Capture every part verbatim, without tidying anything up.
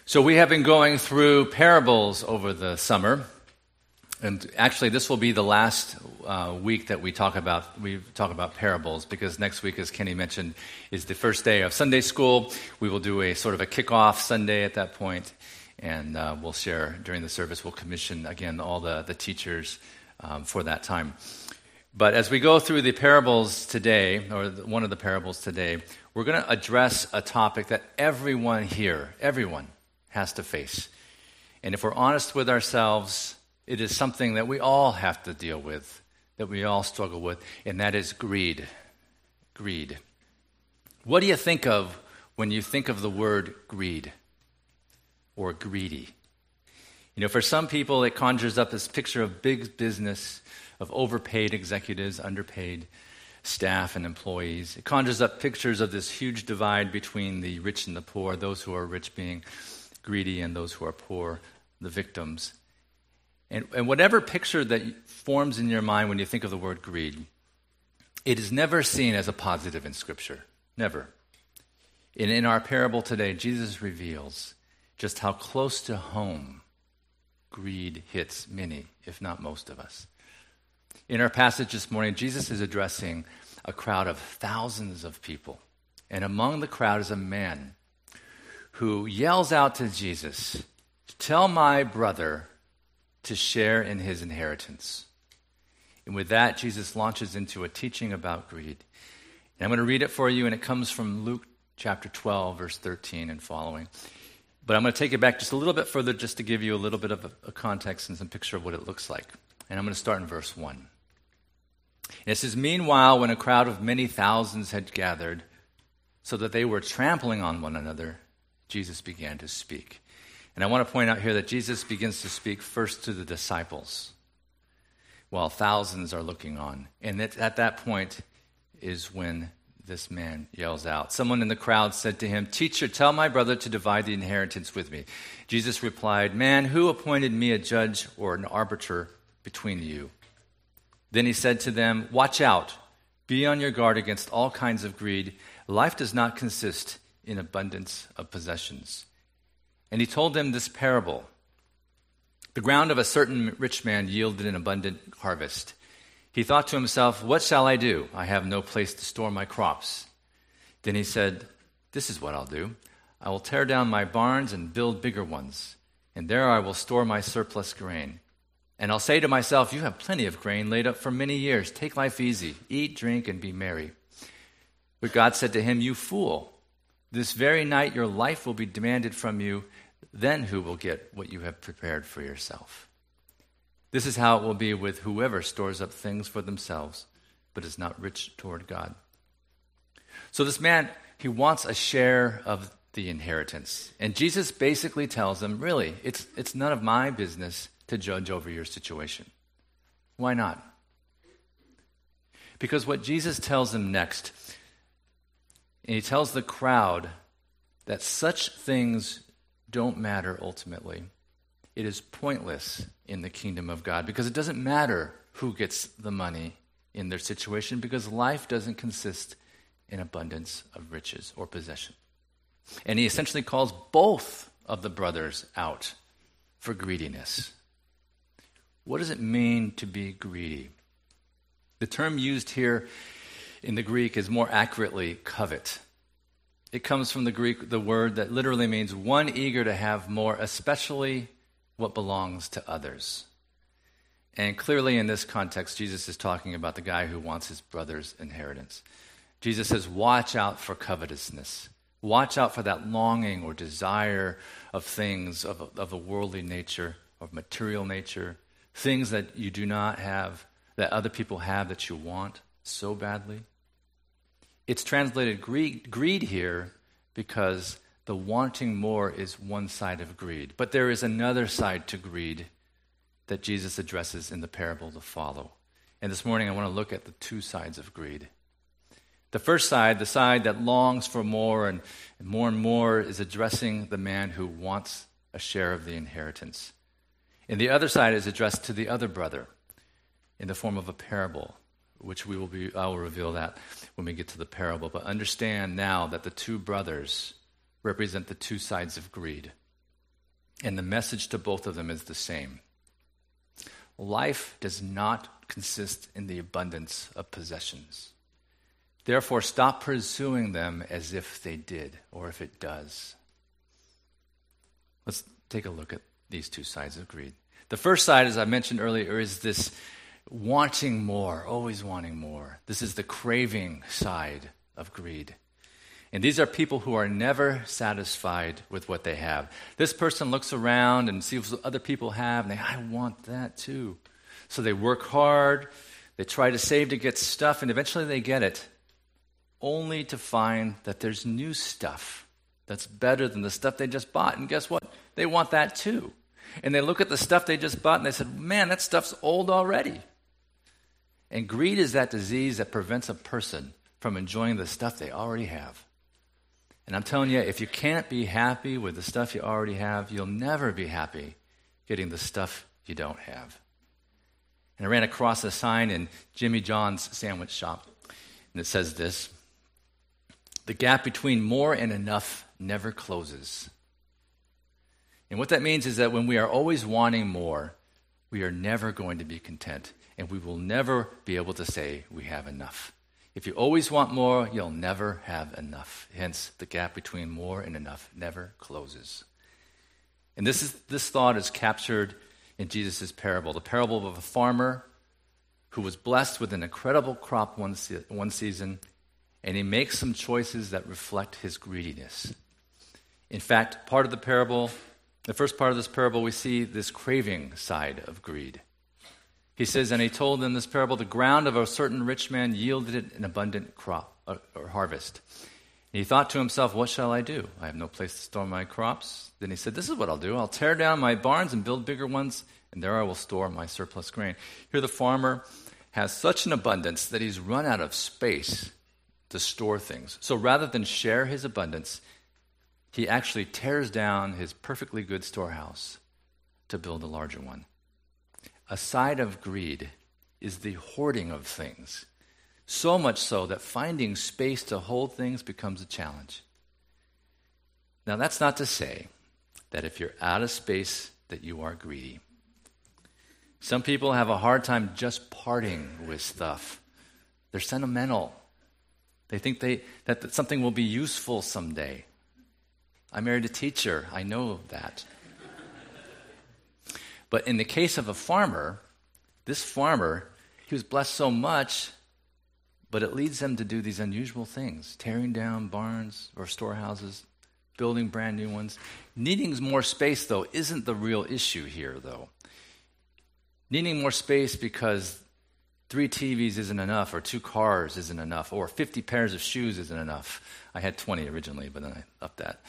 So we have been going through parables over the summer, and actually this will be the last uh, week that we talk about we talk about parables, because next week, as Kenny mentioned, is the first day of Sunday school. We will do a sort of a kickoff Sunday at that point, and uh, we'll share during the service. We'll commission again all the the teachers um, for that time. But as we go through the parables today, or one of the parables today, we're going to address a topic that everyone here, everyone. has to face. And if we're honest with ourselves, it is something that we all have to deal with, that we all struggle with, and that is greed. Greed. What do you think of when you think of the word greed or greedy? You know, for some people, it conjures up this picture of big business, of overpaid executives, underpaid staff and employees. It conjures up pictures of this huge divide between the rich and the poor, those who are rich being greedy and those who are poor, the victims. And, and whatever picture that forms in your mind when you think of the word greed, it is never seen as a positive in Scripture. Never. And in our parable today, Jesus reveals just how close to home greed hits many, if not most of us. In our passage this morning, Jesus is addressing a crowd of thousands of people. And among the crowd is a man who yells out to Jesus, "Tell my brother to share in his inheritance." And with that, Jesus launches into a teaching about greed. And I'm going to read it for you, and it comes from Luke chapter twelve, verse thirteen and following. But I'm going to take it back just a little bit further just to give you a little bit of a, a context and some picture of what it looks like. And I'm going to start in verse one. And it says, "Meanwhile, when a crowd of many thousands had gathered, so that they were trampling on one another, Jesus began to speak." And I want to point out here that Jesus begins to speak first to the disciples, while thousands are looking on. And at, at that point is when this man yells out. Someone in the crowd said to him, "Teacher, tell my brother to divide the inheritance with me." Jesus replied, "Man, who appointed me a judge or an arbiter between you?" Then he said to them, "Watch out. Be on your guard against all kinds of greed. Life does not consist in abundance of possessions." And he told them this parable. The ground of a certain rich man yielded an abundant harvest. He thought to himself, "What shall I do? I have no place to store my crops." Then he said, "This is what I'll do. I will tear down my barns and build bigger ones, and there I will store my surplus grain. And I'll say to myself, you have plenty of grain laid up for many years. Take life easy. Eat, drink, and be merry." But God said to him, "You fool. This very night your life will be demanded from you. Then who will get what you have prepared for yourself? This is how it will be with whoever stores up things for themselves, but is not rich toward God." So this man, he wants a share of the inheritance. And Jesus basically tells him, really, it's, it's none of my business to judge over your situation. Why not? Because what Jesus tells him next, and he tells the crowd that such things don't matter ultimately. It is pointless in the kingdom of God, because it doesn't matter who gets the money in their situation, because life doesn't consist in abundance of riches or possession. And he essentially calls both of the brothers out for greediness. What does it mean to be greedy? The term used here in the Greek is more accurately covet. It comes from the Greek, the word that literally means one eager to have more, especially what belongs to others. And clearly in this context, Jesus is talking about the guy who wants his brother's inheritance. Jesus says, watch out for covetousness. Watch out for that longing or desire of things of a, of a worldly nature, of material nature, things that you do not have, that other people have that you want so badly. It's translated greed, greed here because the wanting more is one side of greed. But there is another side to greed that Jesus addresses in the parable to follow. And this morning I want to look at the two sides of greed. The first side, the side that longs for more and more and more, is addressing the man who wants a share of the inheritance. And the other side is addressed to the other brother in the form of a parable, which we will be, I will reveal that when we get to the parable. But understand now that the two brothers represent the two sides of greed. And the message to both of them is the same. Life does not consist in the abundance of possessions. Therefore, stop pursuing them as if they did, or if it does. Let's take a look at these two sides of greed. The first side, as I mentioned earlier, is this wanting more, always wanting more. This is the craving side of greed. And these are people who are never satisfied with what they have. This person looks around and sees what other people have, and they, I want that too. So they work hard, they try to save to get stuff, and eventually they get it, only to find that there's new stuff that's better than the stuff they just bought. And guess what? They want that too. And they look at the stuff they just bought, and they said, man, that stuff's old already. And greed is that disease that prevents a person from enjoying the stuff they already have. And I'm telling you, if you can't be happy with the stuff you already have, you'll never be happy getting the stuff you don't have. And I ran across a sign in Jimmy John's sandwich shop, and it says this: the gap between more and enough never closes. And what that means is that when we are always wanting more, we are never going to be content, and we will never be able to say we have enough. If you always want more, you'll never have enough. Hence, the gap between more and enough never closes. And this is this thought is captured in Jesus' parable, the parable of a farmer who was blessed with an incredible crop one, se- one season, and he makes some choices that reflect his greediness. In fact, part of the parable, the first part of this parable, we see this craving side of greed. He says, and he told them this parable, the ground of a certain rich man yielded an abundant crop or, or harvest. And he thought to himself, what shall I do? I have no place to store my crops. Then he said, this is what I'll do. I'll tear down my barns and build bigger ones, and there I will store my surplus grain. Here the farmer has such an abundance that he's run out of space to store things. So rather than share his abundance, he actually tears down his perfectly good storehouse to build a larger one. A side of greed is the hoarding of things, so much so that finding space to hold things becomes a challenge. Now, that's not to say that if you're out of space that you are greedy. Some people have a hard time just parting with stuff. They're sentimental. They think they that something will be useful someday. I married a teacher. I know that. But in the case of a farmer, this farmer, he was blessed so much, but it leads them to do these unusual things, tearing down barns or storehouses, building brand new ones. Needing more space, though, isn't the real issue here, though. Needing more space because three T Vs isn't enough, or two cars isn't enough, or fifty pairs of shoes isn't enough. I had twenty originally, but then I upped that.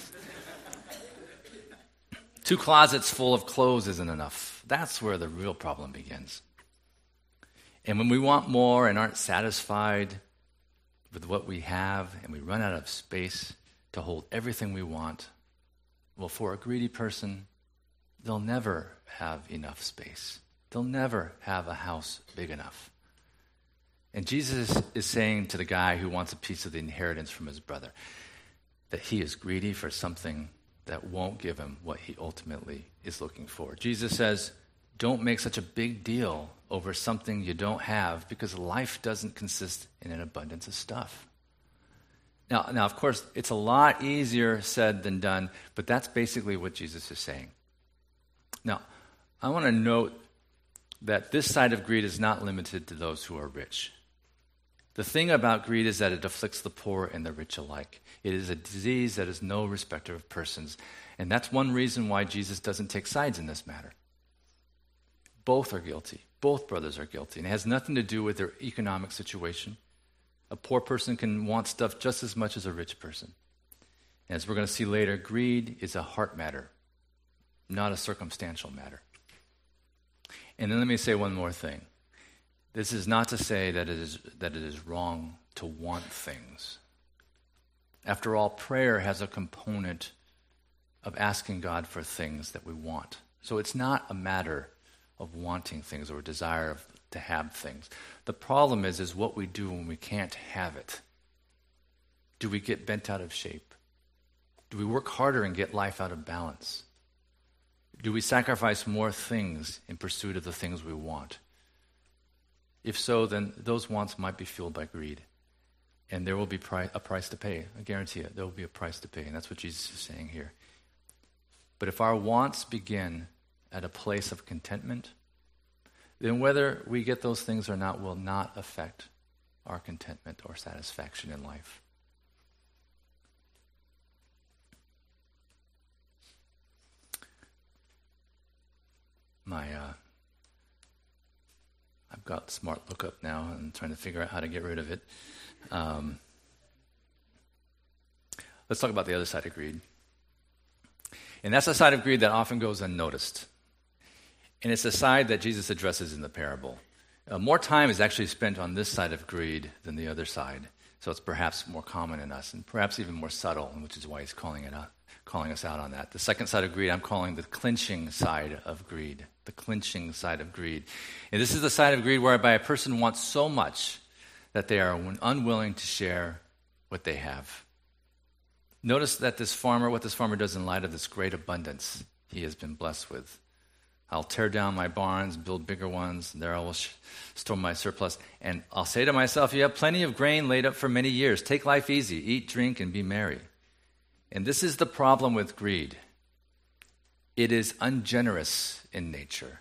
Two closets full of clothes isn't enough. That's where the real problem begins. And when we want more and aren't satisfied with what we have, and we run out of space to hold everything we want, well, for a greedy person, they'll never have enough space. They'll never have a house big enough. And Jesus is saying to the guy who wants a piece of the inheritance from his brother that he is greedy for something that won't give him what he ultimately is looking for. Jesus says, don't make such a big deal over something you don't have, because life doesn't consist in an abundance of stuff. Now, now, of course, it's a lot easier said than done, but that's basically what Jesus is saying. Now, I want to note that this side of greed is not limited to those who are rich. The thing about greed is that it afflicts the poor and the rich alike. It is a disease that is no respecter of persons. And that's one reason why Jesus doesn't take sides in this matter. Both are guilty. Both brothers are guilty. And it has nothing to do with their economic situation. A poor person can want stuff just as much as a rich person. And as we're going to see later, greed is a heart matter, not a circumstantial matter. And then let me say one more thing. This is not to say that it is that it is wrong to want things. After all, prayer has a component of asking God for things that we want. So it's not a matter of wanting things or a desire of, to have things. The problem is, is what we do when we can't have it. Do we get bent out of shape? Do we work harder and get life out of balance? Do we sacrifice more things in pursuit of the things we want? If so, then those wants might be fueled by greed. And there will be pri- a price to pay. I guarantee it. There will be a price to pay. And that's what Jesus is saying here. But if our wants begin at a place of contentment, then whether we get those things or not will not affect our contentment or satisfaction in life. My, uh, I've got Smart Lookup now and I'm trying to figure out how to get rid of it. Um, let's talk about the other side of greed. And that's a side of greed that often goes unnoticed. And it's a side that Jesus addresses in the parable. Uh, more time is actually spent on this side of greed than the other side. So it's perhaps more common in us and perhaps even more subtle, which is why he's calling it out, calling us out on that. The second side of greed I'm calling the clinching side of greed. The clinching side of greed. And this is the side of greed whereby a person wants so much that they are unwilling to share what they have. Notice that this farmer, what this farmer does in light of this great abundance he has been blessed with. I'll tear down my barns, build bigger ones, and there I will sh- store my surplus. And I'll say to myself, you have plenty of grain laid up for many years. Take life easy, eat, drink, and be merry. And this is the problem with greed. It is ungenerous in nature.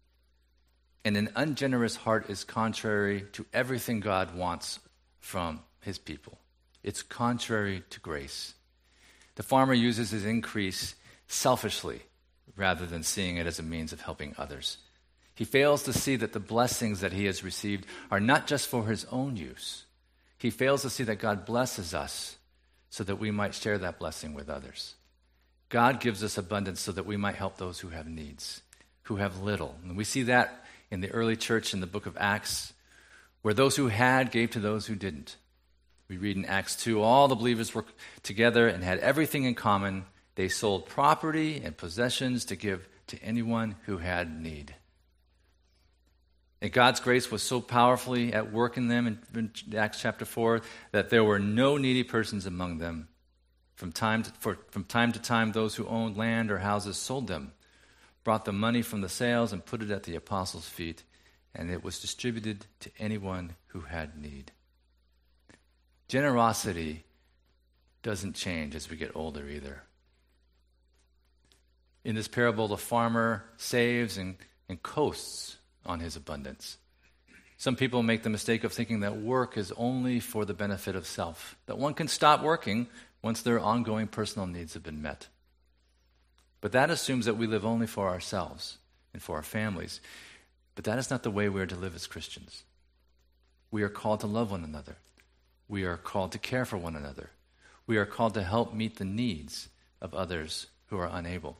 And an ungenerous heart is contrary to everything God wants from his people. It's contrary to grace. The farmer uses his increase selfishly rather than seeing it as a means of helping others. He fails to see that the blessings that he has received are not just for his own use. He fails to see that God blesses us so that we might share that blessing with others. God gives us abundance so that we might help those who have needs, who have little. And we see that in the early church in the book of Acts, where those who had gave to those who didn't. We read in Acts two, all the believers were together and had everything in common. They sold property and possessions to give to anyone who had need. And God's grace was so powerfully at work in them in Acts chapter four that there were no needy persons among them. From time to, for, from time to time, those who owned land or houses sold them, brought the money from the sales and put it at the apostles' feet, and it was distributed to anyone who had need. Generosity doesn't change as we get older either. In this parable, the farmer saves and, and coasts on his abundance. Some people make the mistake of thinking that work is only for the benefit of self, that one can stop working once their ongoing personal needs have been met. But that assumes that we live only for ourselves and for our families. But that is not the way we are to live as Christians. We are called to love one another. We are called to care for one another. We are called to help meet the needs of others who are unable.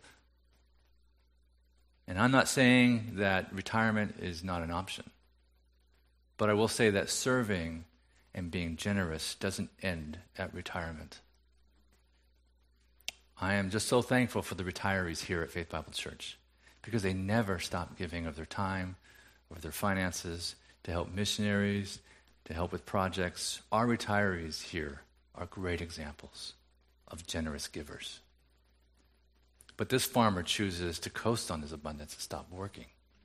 And I'm not saying that retirement is not an option. But I will say that serving and being generous doesn't end at retirement. I am just so thankful for the retirees here at Faith Bible Church because they never stop giving of their time or their finances to help missionaries, to help with projects. Our retirees here are great examples of generous givers. But this farmer chooses to coast on his abundance and stop working.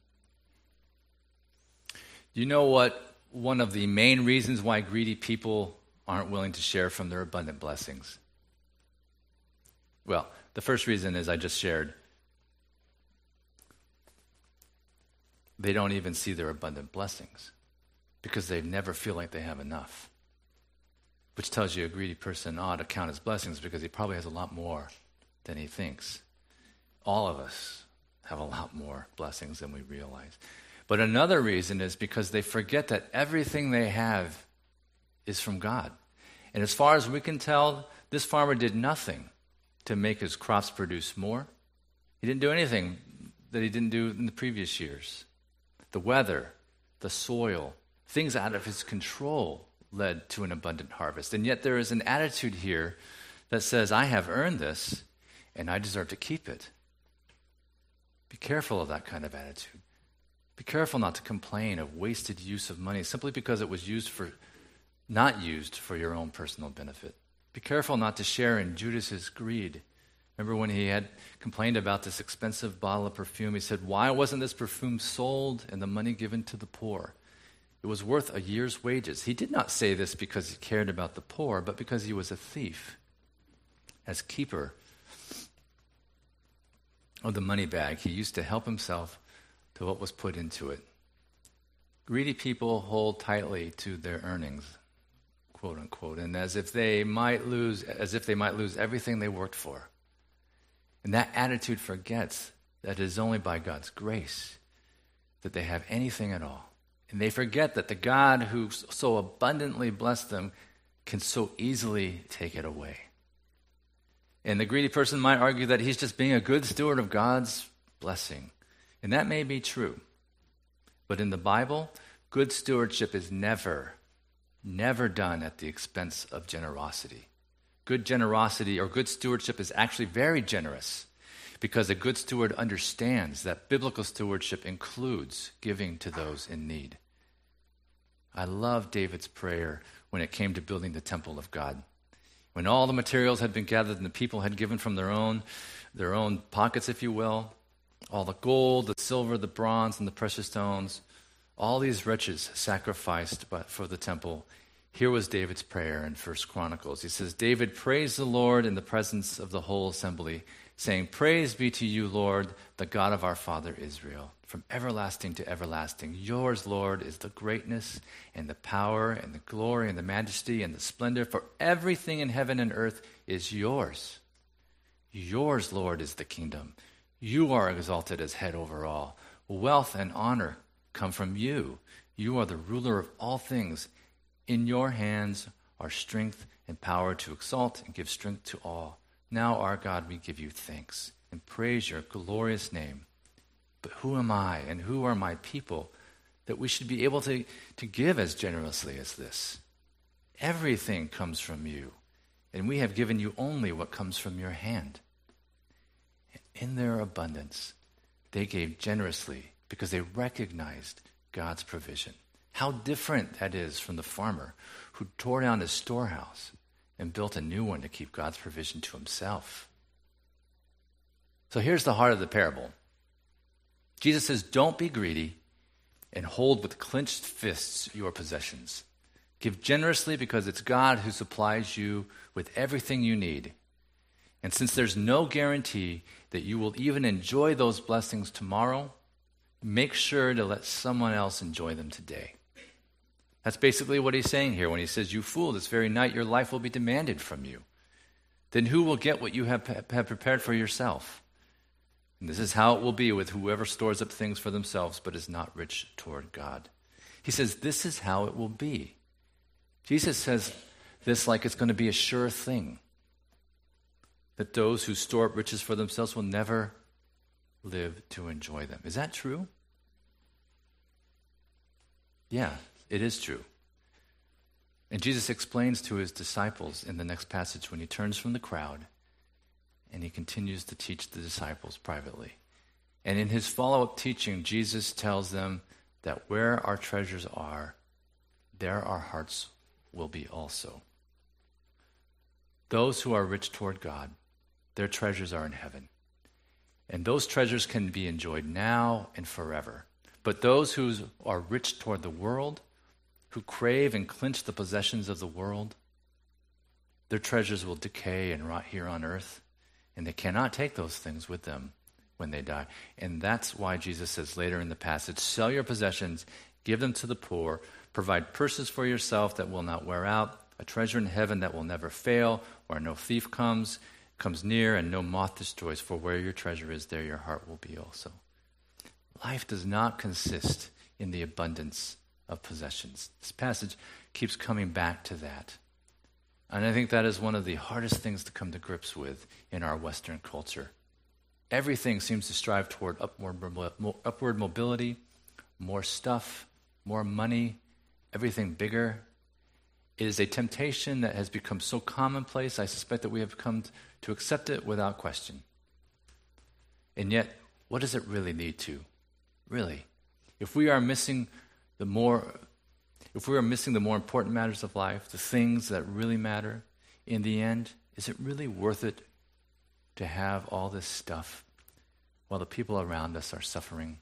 You know what one of the main reasons why greedy people aren't willing to share from their abundant blessings? Well, the first reason is I just shared. They don't even see their abundant blessings because they never feel like they have enough. Which tells you a greedy person ought to count his blessings because he probably has a lot more than he thinks. All of us have a lot more blessings than we realize. But another reason is because they forget that everything they have is from God. And as far as we can tell, this farmer did nothing to make his crops produce more. He didn't do anything that he didn't do in the previous years. The weather, the soil, things out of his control led to an abundant harvest. And yet there is an attitude here that says, I have earned this and I deserve to keep it. Be careful of that kind of attitude. Be careful not to complain of wasted use of money simply because it was used for, not used for your own personal benefit. Be careful not to share in Judas's greed Remember when he had complained about this expensive bottle of perfume? He said, why wasn't this perfume sold and the money given to the poor? It was worth a year's wages. He did not say this because he cared about the poor, but because he was a thief. As keeper of the money bag, he used to help himself to what was put into it. Greedy people hold tightly to their earnings, quote unquote, and as if they might lose, as if they might lose everything they worked for. And that attitude forgets that it is only by God's grace that they have anything at all. And they forget that the God who so abundantly blessed them can so easily take it away. And the greedy person might argue that he's just being a good steward of God's blessing. And that may be true. But in the Bible, good stewardship is never, never done at the expense of generosity. Good generosity or good stewardship is actually very generous because a good steward understands that biblical stewardship includes giving to those in need. I love David's prayer when it came to building the temple of God. When all the materials had been gathered and the people had given from their own, their own pockets, if you will, all the gold, the silver, the bronze, and the precious stones, all these riches sacrificed for the temple. Here was David's prayer in First Chronicles. He says, David praised the Lord in the presence of the whole assembly, saying, praise be to you, Lord, the God of our father Israel, from everlasting to everlasting. Yours, Lord, is the greatness and the power and the glory and the majesty and the splendor, for everything in heaven and earth is yours. Yours, Lord, is the kingdom. You are exalted as head over all. Wealth and honor come from you. You are the ruler of all things. In your hands are strength and power to exalt and give strength to all. Now, our God, we give you thanks and praise your glorious name. But who am I and who are my people that we should be able to, to give as generously as this? Everything comes from you, and we have given you only what comes from your hand. In their abundance, they gave generously because they recognized God's provision. How different that is from the farmer who tore down his storehouse and built a new one to keep God's provision to himself. So here's the heart of the parable. Jesus says, don't be greedy and hold with clenched fists your possessions. Give generously because it's God who supplies you with everything you need. And since there's no guarantee that you will even enjoy those blessings tomorrow, make sure to let someone else enjoy them today. That's basically what he's saying here when he says, you fool, this very night your life will be demanded from you. Then who will get what you have, have prepared for yourself? And this is how it will be with whoever stores up things for themselves but is not rich toward God. He says, this is how it will be. Jesus says this like it's going to be a sure thing. That those who store up riches for themselves will never live to enjoy them. Is that true? Yeah, it is true. And Jesus explains to his disciples in the next passage when he turns from the crowd and he continues to teach the disciples privately. And in his follow-up teaching, Jesus tells them that where our treasures are, there our hearts will be also. Those who are rich toward God, their treasures are in heaven. And those treasures can be enjoyed now and forever. But those who are rich toward the world, who crave and clinch the possessions of the world, their treasures will decay and rot here on earth, and they cannot take those things with them when they die. And that's why Jesus says later in the passage, sell your possessions, give them to the poor, provide purses for yourself that will not wear out, a treasure in heaven that will never fail, where no thief comes, comes near, and no moth destroys, for where your treasure is, there your heart will be also. Life does not consist in the abundance of possessions. This passage keeps coming back to that. And I think that is one of the hardest things to come to grips with in our Western culture. Everything seems to strive toward upward, upward mobility, more stuff, more money, everything bigger. It is a temptation that has become so commonplace, I suspect that we have come to accept it without question. And yet, what does it really lead to? Really, if we are missing the more, if we are missing the more important matters of life, the things that really matter, in the end, is it really worth it to have all this stuff while the people around us are suffering?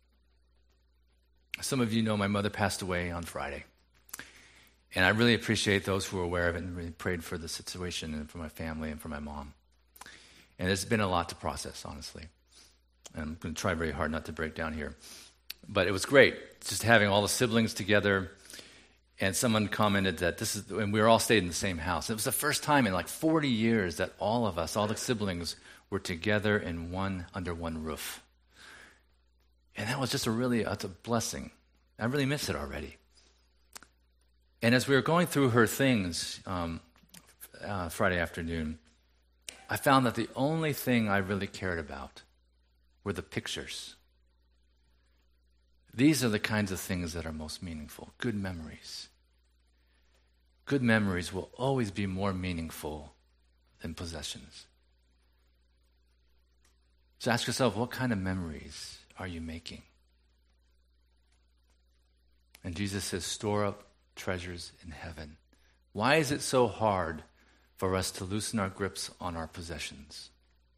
Some of you know my mother passed away on Friday. And I really appreciate those who are aware of it and really prayed for the situation and for my family and for my mom. And it's been a lot to process, honestly. And I'm going to try very hard not to break down here. But it was great, just having all the siblings together. And someone commented that this is, and we were all stayed in the same house. It was the first time in like forty years that all of us, all the siblings, were together in one, under one roof. And that was just a really, it's a blessing. I really miss it already. And as we were going through her things um, uh, Friday afternoon, I found that the only thing I really cared about were the pictures. These are the kinds of things that are most meaningful, good memories. Good memories will always be more meaningful than possessions. So ask yourself, what kind of memories are you making? And Jesus says, store up treasures in heaven. Why is it so hard for us to loosen our grips on our possessions?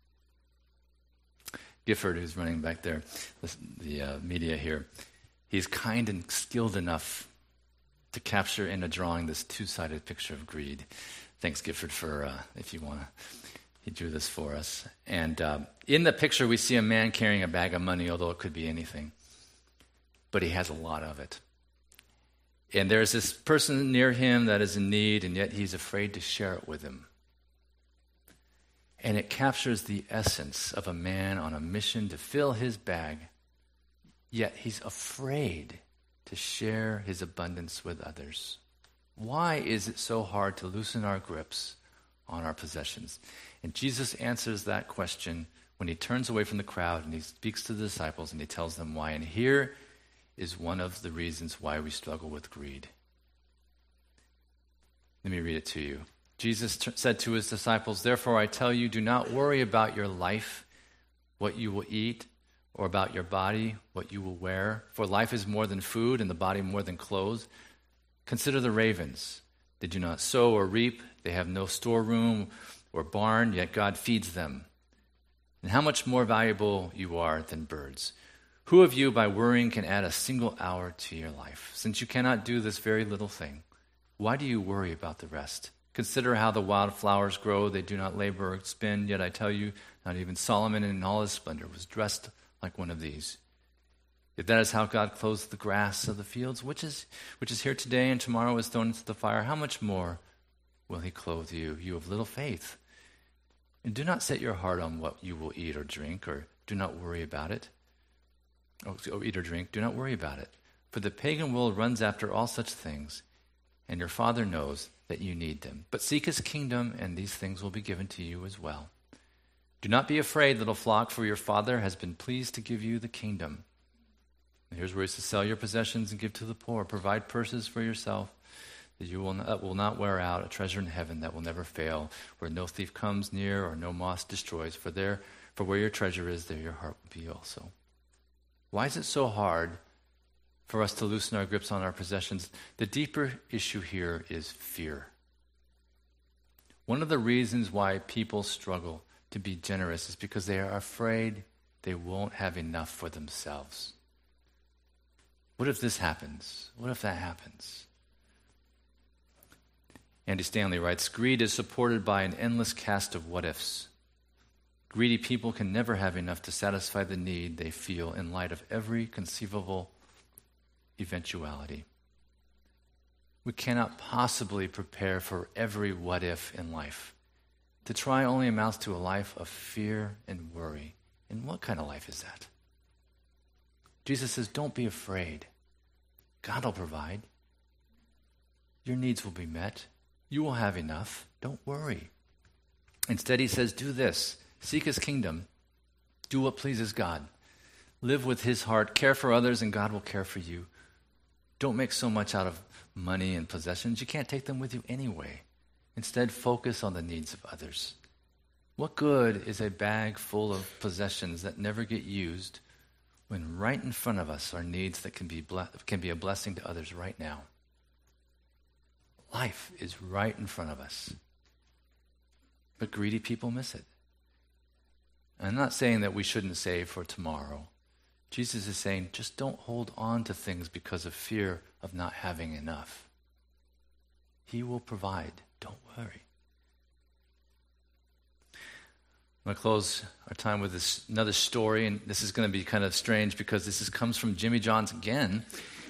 Gifford, who's running back there, the, the uh, media here, he's kind and skilled enough to capture in a drawing this two-sided picture of greed. Thanks, Gifford, for, uh, if you want to, he drew this for us. And uh, in the picture, we see a man carrying a bag of money, although it could be anything. But he has a lot of it. And there's this person near him that is in need, and yet he's afraid to share it with him. And it captures the essence of a man on a mission to fill his bag, yet he's afraid to share his abundance with others. Why is it so hard to loosen our grips on our possessions? And Jesus answers that question when he turns away from the crowd and he speaks to the disciples and he tells them why. And here is one of the reasons why we struggle with greed. Let me read it to you. Jesus t- said to his disciples, "Therefore I tell you, do not worry about your life, what you will eat, or about your body, what you will wear. For life is more than food, and the body more than clothes. Consider the ravens. They do not sow or reap. They have no storeroom or barn, yet God feeds them. And how much more valuable you are than birds. Who of you, by worrying, can add a single hour to your life? Since you cannot do this very little thing, why do you worry about the rest? Consider how the wild flowers grow. They do not labor or spin. Yet I tell you, not even Solomon in all his splendor was dressed like one of these. If that is how God clothes the grass of the fields, which is which is here today and tomorrow is thrown into the fire, how much more will he clothe you, you of little faith? And do not set your heart on what you will eat or drink, or do not worry about it. Or eat or drink, do not worry about it. For the pagan world runs after all such things, and your Father knows that you need them. But seek his kingdom, and these things will be given to you as well. Do not be afraid, little flock, for your Father has been pleased to give you the kingdom. And here's where he says, sell your possessions and give to the poor. Provide purses for yourself that you will not, will not wear out, a treasure in heaven that will never fail, where no thief comes near or no moth destroys. For there, for where your treasure is, there your heart will be also. Why is it so hard for us to loosen our grips on our possessions? The deeper issue here is fear. One of the reasons why people struggle to be generous is because they are afraid they won't have enough for themselves. What if this happens? What if that happens? Andy Stanley writes, greed is supported by an endless cast of what-ifs. Greedy people can never have enough to satisfy the need they feel in light of every conceivable eventuality. We cannot possibly prepare for every what-if in life. To try only amounts to a life of fear and worry. And what kind of life is that? Jesus says, don't be afraid. God will provide. Your needs will be met. You will have enough. Don't worry. Instead, he says, do this. Seek his kingdom. Do what pleases God. Live with his heart. Care for others, and God will care for you. Don't make so much out of money and possessions. You can't take them with you anyway. Instead, focus on the needs of others. What good is a bag full of possessions that never get used when right in front of us are needs that can be ble- can be a blessing to others right now? Life is right in front of us. But greedy people miss it. I'm not saying that we shouldn't save for tomorrow. Jesus is saying, just don't hold on to things because of fear of not having enough. He will provide. Don't worry. I'm going to close our time with this another story, and this is going to be kind of strange because this is, comes from Jimmy John's again.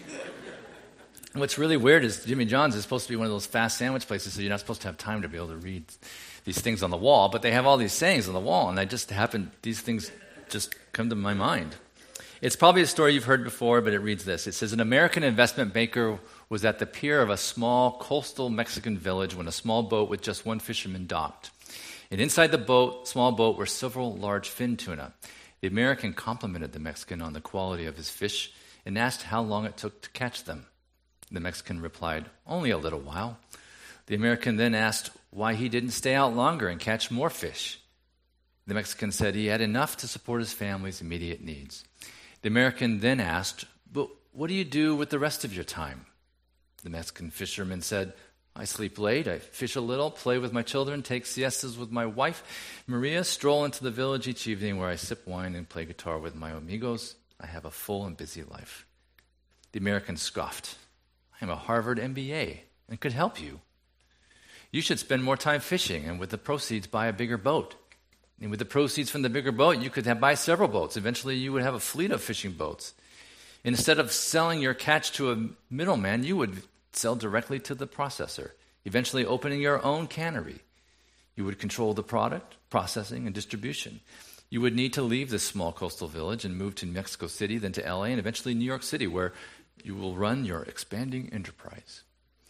What's really weird is Jimmy John's is supposed to be one of those fast sandwich places, so you're not supposed to have time to be able to read these things on the wall, but they have all these sayings on the wall, and I just happen, these things just come to my mind. It's probably a story you've heard before, but it reads this. It says, an American investment banker was at the pier of a small coastal Mexican village when a small boat with just one fisherman docked. And inside the boat, small boat, were several large fin tuna. The American complimented the Mexican on the quality of his fish and asked how long it took to catch them. The Mexican replied, only a little while. The American then asked why he didn't stay out longer and catch more fish. The Mexican said he had enough to support his family's immediate needs. The American then asked, but what do you do with the rest of your time? The Mexican fisherman said, I sleep late, I fish a little, play with my children, take siestas with my wife, Maria, stroll into the village each evening where I sip wine and play guitar with my amigos. I have a full and busy life. The American scoffed. I am a Harvard M B A and could help you. You should spend more time fishing and with the proceeds buy a bigger boat. And with the proceeds from the bigger boat, you could have, buy several boats. Eventually, you would have a fleet of fishing boats. And instead of selling your catch to a middleman, you would sell directly to the processor, eventually opening your own cannery. You would control the product, processing, and distribution. You would need to leave this small coastal village and move to Mexico City, then to L A, and eventually New York City, where you will run your expanding enterprise.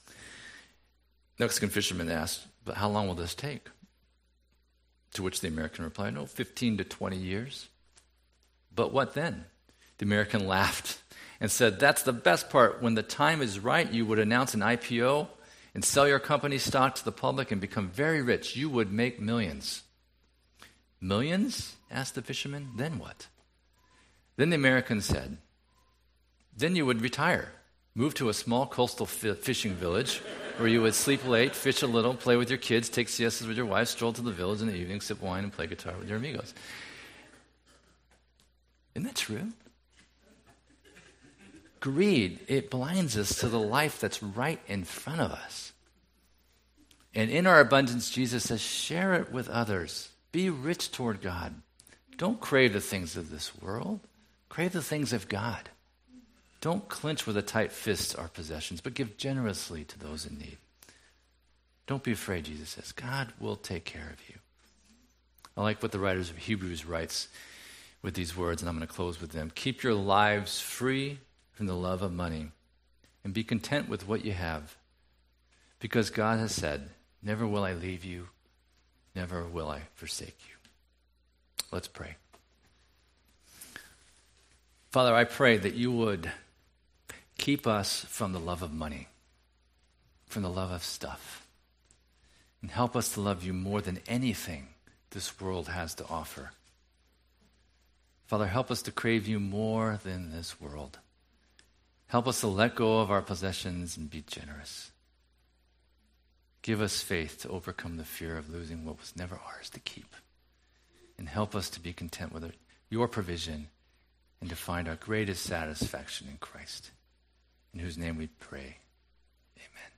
The Mexican fisherman asked, but how long will this take? To which the American replied, no, fifteen to twenty years. But what then? The American laughed and said, that's the best part. When the time is right, you would announce an I P O and sell your company stock to the public and become very rich. You would make millions. Millions? Asked the fisherman. Then what? Then the American said, then you would retire, move to a small coastal fi- fishing village where you would sleep late, fish a little, play with your kids, take siestas with your wife, stroll to the village in the evening, sip wine, and play guitar with your amigos. Isn't that true? Greed, it blinds us to the life that's right in front of us. And in our abundance, Jesus says, share it with others. Be rich toward God. Don't crave the things of this world. Crave the things of God. Don't clench with a tight fist our possessions, but give generously to those in need. Don't be afraid, Jesus says. God will take care of you. I like what the writers of Hebrews writes with these words, and I'm going to close with them. Keep your lives free from the love of money and be content with what you have, because God has said, never will I leave you, never will I forsake you. Let's pray. Father, I pray that you would keep us from the love of money, from the love of stuff, and help us to love you more than anything this world has to offer. Father, help us to crave you more than this world. Help us to let go of our possessions and be generous. Give us faith to overcome the fear of losing what was never ours to keep. And help us to be content with your provision and to find our greatest satisfaction in Christ, in whose name we pray. Amen.